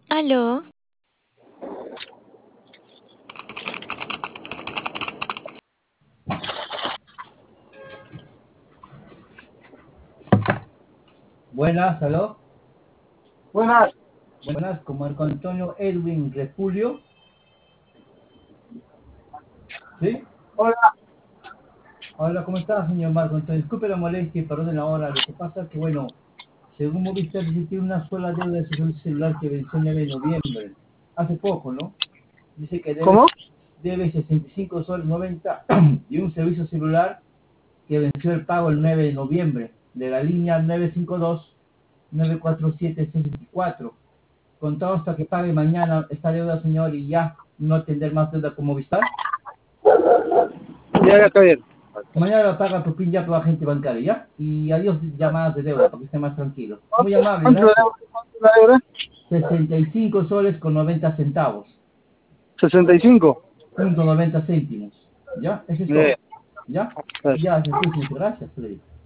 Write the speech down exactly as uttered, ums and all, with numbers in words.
Aló, Buenas, aló. Buenas. Buenas, con Marco Antonio Edwin Refulio. ¿Sí? Hola. Hola, ¿cómo está, señor Marco Antonio? Disculpe la molestia y perdone la hora. Lo que pasa es que, bueno, según Movistar, dice que tiene una sola deuda de su celular que venció el nueve de noviembre. Hace poco, ¿no? Dice que debe, ¿Cómo? debe sesenta y cinco soles noventa y un servicio celular que venció el pago el nueve de noviembre de la línea nueve cinco dos nueve cuatro siete seis cuatro. Contado hasta que pague mañana esta deuda, señor, y ya no tener más deuda con Movistar. Ya, ya está bien. Mañana lo paga tu pin ya tu agente bancario, ¿ya? Y adiós llamadas de deuda, para que esté más tranquilo. Muy amable, ¿Cuánto la gracias. deuda? ¿Cuánto la deuda? sesenta y cinco soles con noventa centavos. sesenta y cinco. Punto noventa céntimos. ¿Ya? Eso es Bien. todo. ¿Ya? Gracias. Ya, Jesús, gracias, le digo.